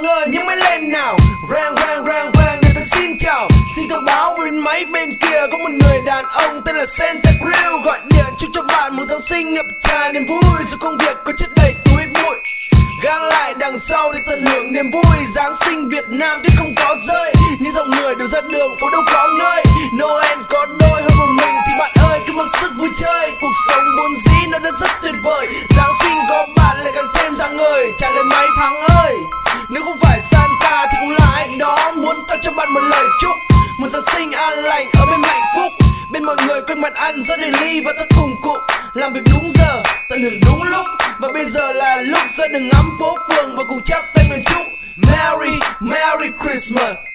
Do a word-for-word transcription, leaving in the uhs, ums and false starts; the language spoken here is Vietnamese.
Hoàng ơi nhấc máy lên nào. Rang rang rang rang người ta xin chào. Xin thông báo bên máy bên kia có một người đàn ông tên là Santa Cruz gọi điện chúc cho bạn một Giáng sinh ngập tràn niềm vui. Dù công việc có chất đầy túi bụi, gác lại đằng sau để tận hưởng niềm vui. Giáng sinh Việt Nam tuyết không có rơi, những dòng người đều ra đường phố đâu có nơi. Noel có đôi hơn một mình thì bạn ơi cứ mặc sức vui chơi. Cuộc sống vốn dĩ nó đã rất tuyệt vời, Giáng sinh có bạn lại càng thêm rạng ngời. Trả lời máy Thắng ơi, nếu không phải Santa thì cũng là anh đó muốn tặng cho bạn một lời chúc, một Giáng sinh an lành ở bên hạnh phúc. Bên mọi người quên mặt ăn rất đầy ly và ta cùng cụ làm việc đúng giờ, tận hưởng đúng lúc. Và bây giờ là lúc ra đường ngắm phố phường và cùng chắp tay nguyện chúc Merry Merry Christmas.